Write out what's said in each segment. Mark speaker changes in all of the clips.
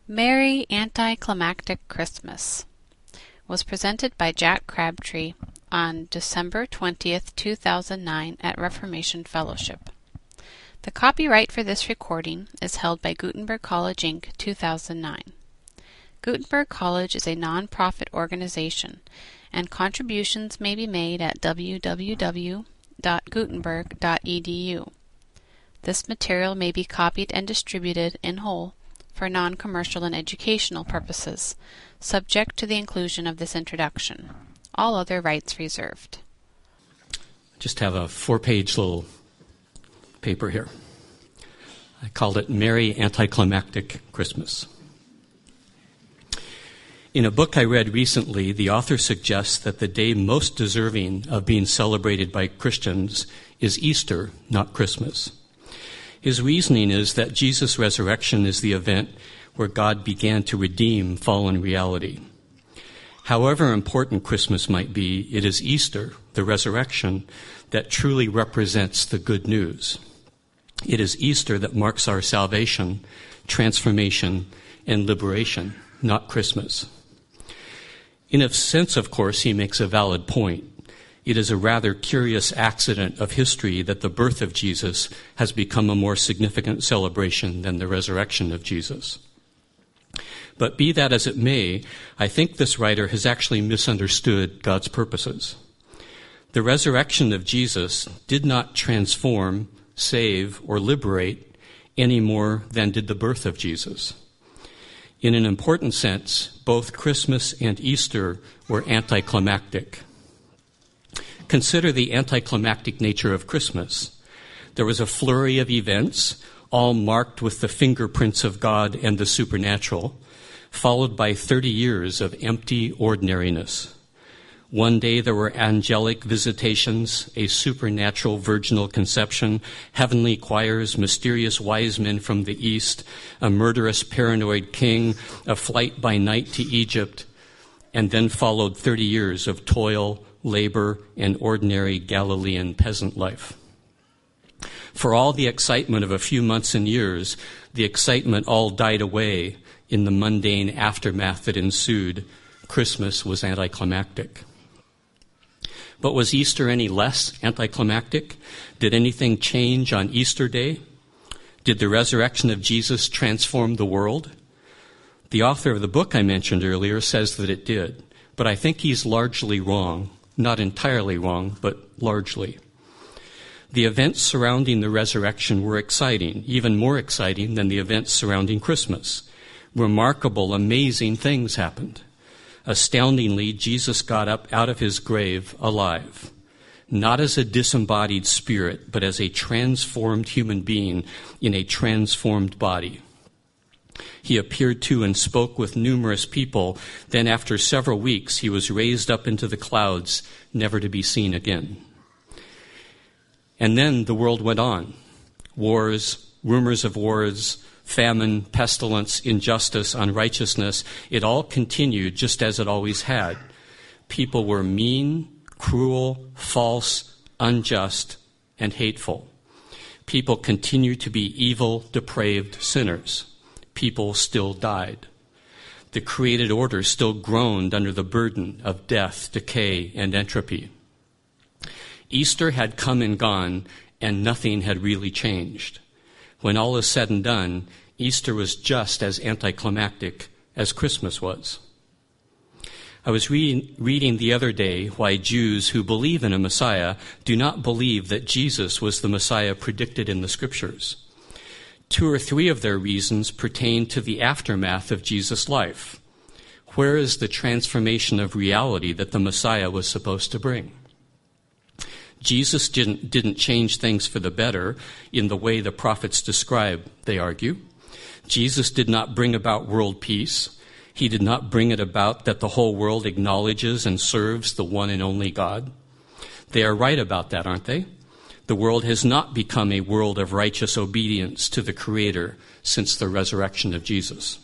Speaker 1: Merry Anticlimactic Christmas was presented by Jack Crabtree on December 20th, 2009 at Reformation Fellowship. The copyright for this recording is held by Gutenberg College, Inc., 2009. Gutenberg College is a non-profit organization, and contributions may be made at www.gutenberg.edu. This material may be copied and distributed in whole for non-commercial and educational purposes, subject to the inclusion of this introduction. All other rights reserved.
Speaker 2: Just have a 4-page little paper here. I called it Merry Anticlimactic Christmas. In a book I read recently, the author suggests that the day most deserving of being celebrated by Christians is Easter, not Christmas. His reasoning is that Jesus' resurrection is the event where God began to redeem fallen reality. However important Christmas might be, it is Easter, the resurrection, that truly represents the good news. It is Easter that marks our salvation, transformation, and liberation, not Christmas. In a sense, of course, he makes a valid point. It is a rather curious accident of history that the birth of Jesus has become a more significant celebration than the resurrection of Jesus. But be that as it may, I think this writer has actually misunderstood God's purposes. The resurrection of Jesus did not transform, save, or liberate any more than did the birth of Jesus. In an important sense, both Christmas and Easter were anticlimactic. Consider the anticlimactic nature of Christmas. There was a flurry of events, all marked with the fingerprints of God and the supernatural, followed by 30 years of empty ordinariness. One day there were angelic visitations, a supernatural virginal conception, heavenly choirs, mysterious wise men from the east, a murderous paranoid king, a flight by night to Egypt, and then followed 30 years of toil, labor, and ordinary Galilean peasant life. For all the excitement of a few months and years, the excitement all died away in the mundane aftermath that ensued. Christmas was anticlimactic. But was Easter any less anticlimactic? Did anything change on Easter Day? Did the resurrection of Jesus transform the world? The author of the book I mentioned earlier says that it did, but I think he's largely wrong. Not entirely wrong, but largely. The events surrounding the resurrection were exciting, even more exciting than the events surrounding Christmas. Remarkable, amazing things happened. Astoundingly, Jesus got up out of his grave alive, not as a disembodied spirit, but as a transformed human being in a transformed body. He appeared to and spoke with numerous people. Then after several weeks, he was raised up into the clouds, never to be seen again. And then the world went on. Wars, rumors of wars, famine, pestilence, injustice, unrighteousness, it all continued just as it always had. People were mean, cruel, false, unjust, and hateful. People continued to be evil, depraved sinners. People still died. The created order still groaned under the burden of death, decay, and entropy. Easter had come and gone, and nothing had really changed. When all is said and done, Easter was just as anticlimactic as Christmas was. I was reading the other day why Jews who believe in a Messiah do not believe that Jesus was the Messiah predicted in the Scriptures. 2 or 3 of their reasons pertain to the aftermath of Jesus' life. Where is the transformation of reality that the Messiah was supposed to bring? Jesus didn't change things for the better in the way the prophets describe, they argue. Jesus did not bring about world peace. He did not bring it about that the whole world acknowledges and serves the one and only God. They are right about that, aren't they? The world has not become a world of righteous obedience to the Creator since the resurrection of Jesus.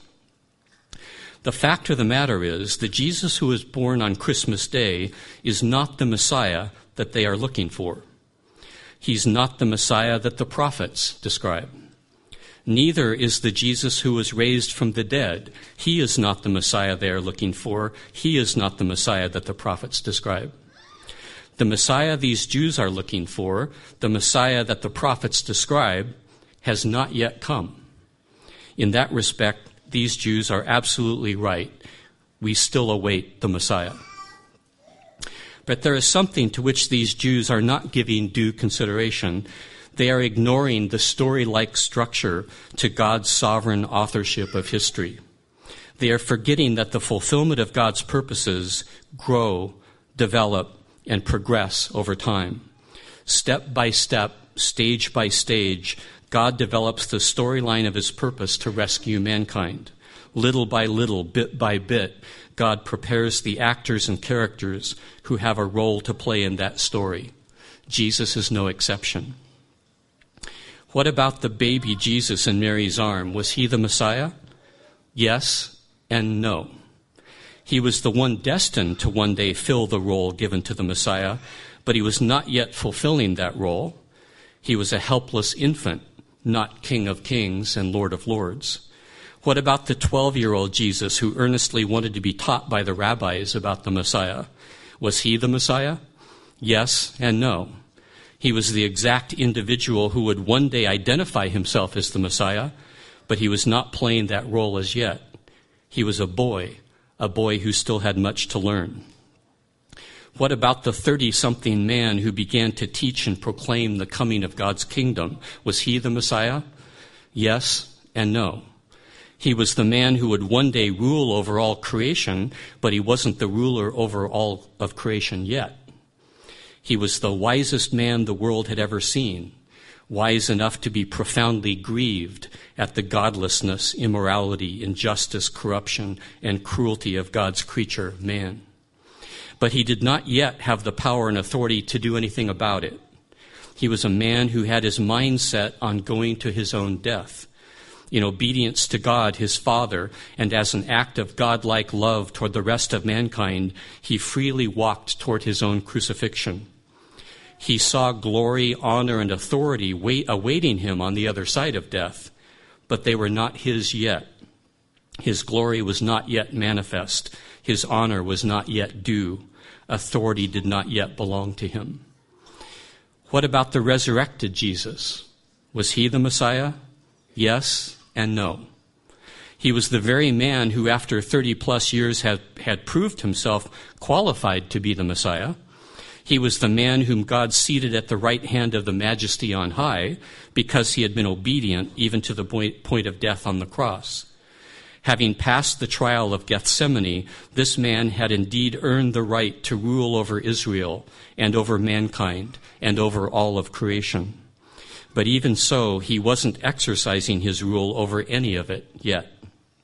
Speaker 2: The fact of the matter is, the Jesus who was born on Christmas Day is not the Messiah that they are looking for. He's not the Messiah that the prophets describe. Neither is the Jesus who was raised from the dead. He is not the Messiah they are looking for. He is not the Messiah that the prophets describe. The Messiah these Jews are looking for, the Messiah that the prophets describe, has not yet come. In that respect, these Jews are absolutely right. We still await the Messiah. But there is something to which these Jews are not giving due consideration. They are ignoring the story-like structure to God's sovereign authorship of history. They are forgetting that the fulfillment of God's purposes grow, develop, and progress over time. Step by step, stage by stage, God develops the storyline of his purpose to rescue mankind. Little by little, bit by bit, God prepares the actors and characters who have a role to play in that story. Jesus is no exception. What about the baby Jesus in Mary's arm? Was he the Messiah? Yes and no. He was the one destined to one day fill the role given to the Messiah, but he was not yet fulfilling that role. He was a helpless infant, not King of Kings and Lord of Lords. What about the 12-year-old Jesus who earnestly wanted to be taught by the rabbis about the Messiah? Was he the Messiah? Yes and no. He was the exact individual who would one day identify himself as the Messiah, but he was not playing that role as yet. He was a boy who still had much to learn. What about the 30-something man who began to teach and proclaim the coming of God's kingdom? Was he the Messiah? Yes and no. He was the man who would one day rule over all creation, but he wasn't the ruler over all of creation yet. He was the wisest man the world had ever seen, wise enough to be profoundly grieved at the godlessness, immorality, injustice, corruption, and cruelty of God's creature, man. But he did not yet have the power and authority to do anything about it. He was a man who had his mind set on going to his own death. In obedience to God, his Father, and as an act of godlike love toward the rest of mankind, he freely walked toward his own crucifixion. He saw glory, honor, and authority awaiting him on the other side of death, but they were not his yet. His glory was not yet manifest. His honor was not yet due. Authority did not yet belong to him. What about the resurrected Jesus? Was he the Messiah? Yes and no. He was the very man who, after 30-plus years, had proved himself qualified to be the Messiah. He was the man whom God seated at the right hand of the Majesty on high because he had been obedient even to the point of death on the cross. Having passed the trial of Gethsemane, this man had indeed earned the right to rule over Israel and over mankind and over all of creation. But even so, he wasn't exercising his rule over any of it yet.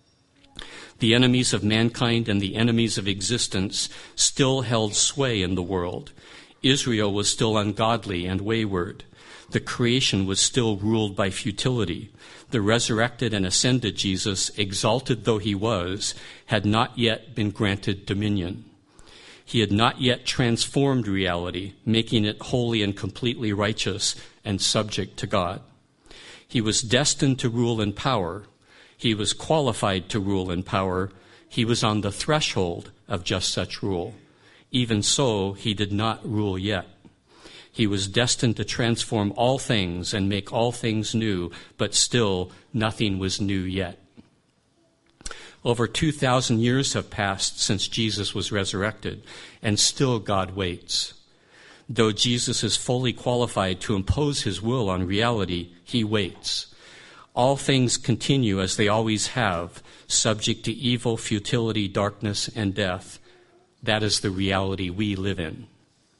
Speaker 2: The enemies of mankind and the enemies of existence still held sway in the world. Israel was still ungodly and wayward. The creation was still ruled by futility. The resurrected and ascended Jesus, exalted though he was, had not yet been granted dominion. He had not yet transformed reality, making it wholly and completely righteous and subject to God. He was destined to rule in power. He was qualified to rule in power. He was on the threshold of just such rule. Even so, he did not rule yet. He was destined to transform all things and make all things new, but still nothing was new yet. Over 2,000 years have passed since Jesus was resurrected, and still God waits. Though Jesus is fully qualified to impose his will on reality, he waits. All things continue as they always have, subject to evil, futility, darkness, and death. That is the reality we live in.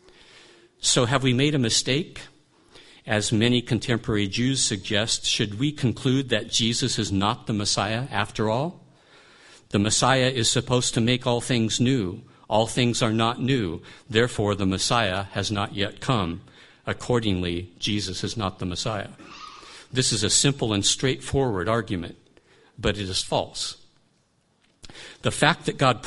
Speaker 2: So have we made a mistake? As many contemporary Jews suggest, should we conclude that Jesus is not the Messiah after all? The Messiah is supposed to make all things new. All things are not new. Therefore, the Messiah has not yet come. Accordingly, Jesus is not the Messiah. This is a simple and straightforward argument, but it is false. The fact that God's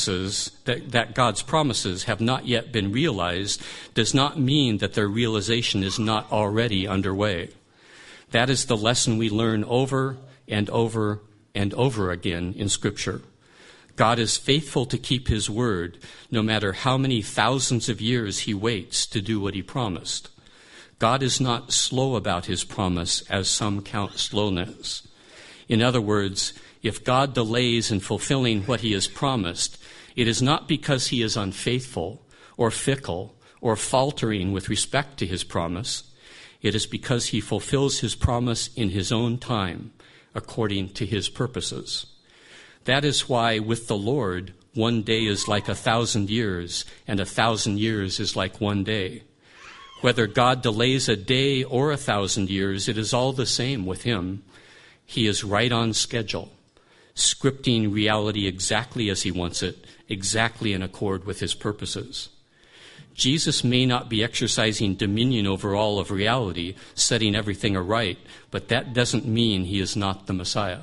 Speaker 2: promises have not yet been realized does not mean that their realization is not already underway. That is the lesson we learn over and over and over again in Scripture. God is faithful to keep his word, no matter how many thousands of years he waits to do what he promised. God is not slow about his promise, as some count slowness. In other words, if God delays in fulfilling what he has promised, it is not because he is unfaithful or fickle or faltering with respect to his promise. It is because he fulfills his promise in his own time, according to his purposes. That is why with the Lord, one day is like 1,000 years, and 1,000 years is like one day. Whether God delays a day or 1,000 years, it is all the same with him. He is right on schedule, scripting reality exactly as he wants it, exactly in accord with his purposes. Jesus may not be exercising dominion over all of reality, setting everything aright, but that doesn't mean he is not the Messiah.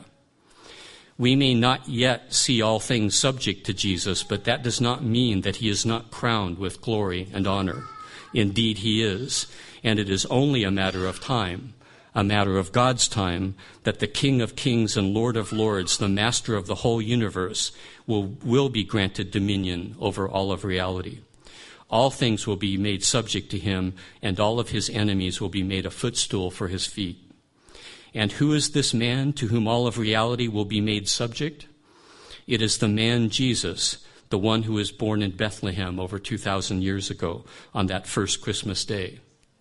Speaker 2: We may not yet see all things subject to Jesus, but that does not mean that he is not crowned with glory and honor. Indeed, he is, and it is only a matter of time, a matter of God's time, that the King of Kings and Lord of Lords, the Master of the whole universe, will be granted dominion over all of reality. All things will be made subject to him, and all of his enemies will be made a footstool for his feet. And who is this man to whom all of reality will be made subject? It is the man Jesus, the one who was born in Bethlehem over 2,000 years ago on that first Christmas day.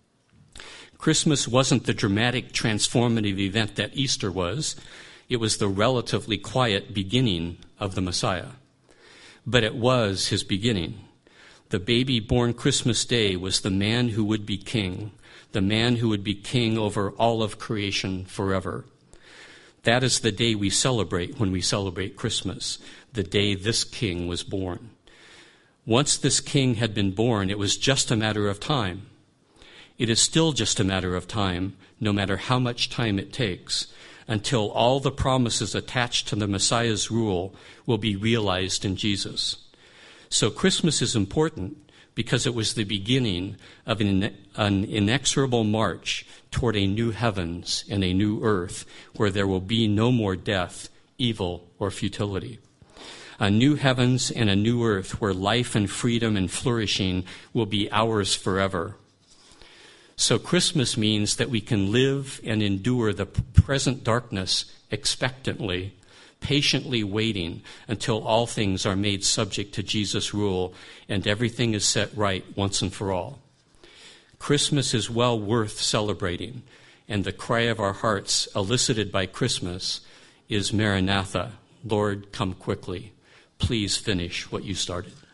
Speaker 2: Christmas wasn't the dramatic transformative event that Easter was. It was the relatively quiet beginning of the Messiah. But it was his beginning. The baby born Christmas Day was the man who would be king, the man who would be king over all of creation forever. That is the day we celebrate when we celebrate Christmas, the day this king was born. Once this king had been born, it was just a matter of time. It is still just a matter of time, no matter how much time it takes, until all the promises attached to the Messiah's rule will be realized in Jesus. So Christmas is important because it was the beginning of an inexorable march toward a new heavens and a new earth where there will be no more death, evil, or futility. A new heavens and a new earth where life and freedom and flourishing will be ours forever. So Christmas means that we can live and endure the present darkness expectantly, patiently waiting until all things are made subject to Jesus' rule and everything is set right once and for all. Christmas is well worth celebrating, and the cry of our hearts elicited by Christmas is Maranatha, Lord, come quickly. Please finish what you started.